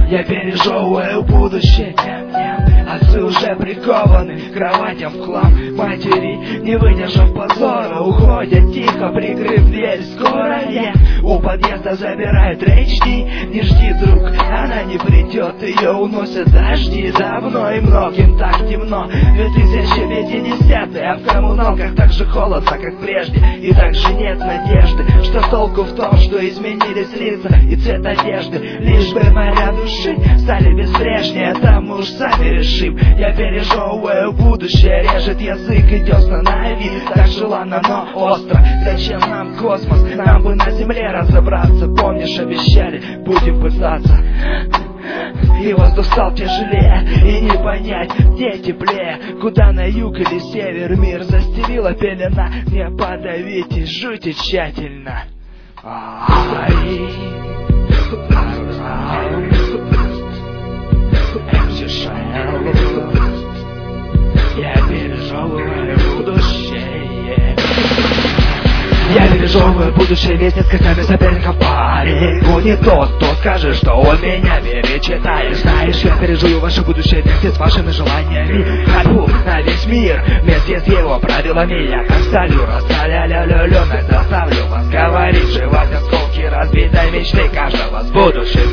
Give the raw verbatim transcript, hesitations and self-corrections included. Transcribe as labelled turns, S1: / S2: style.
S1: Я пережевываю будущее. Отцы уже прикованы к кроватям в хлам. Матери, не выдержав позора, уходят тихо, прикрыв дверь. Скоро я у подъезда забирает рейдж ди. Не жди, друг, она не придет, ее уносят дожди. Давно и многим так темно. две тысячи пятидесятый, а в коммуналках так же холодно, как прежде. И также нет надежды. Что толку в том, что изменились лица и цвет одежды? Лишь бы моря души стали безбрежнее, там уж сами решим. Я пережевываю будущее, режет язык и десна на вид. Так желанно, но остро. Зачем нам космос? Нам бы на земле разобраться. Помнишь, обещали, будем пытаться. И воздух стал тяжелее, и не понять, где теплее, куда на юг или север. Мир застелила пелена, не подавите, жуйте тщательно. Я пережевываю будущее. Я пережевываю будущее, весь несколькими соперников парень. Не тот, кто скажет, что он меня перечитает. Знаешь, я пережую ваше будущее вместе с вашими желаниями. Ходьбу на весь мир вместе с его правилами. Я как сталью рассталя-ля-ля-ля, заставлю вас говорить, жевать осколки разбитой мечты каждого с будущим.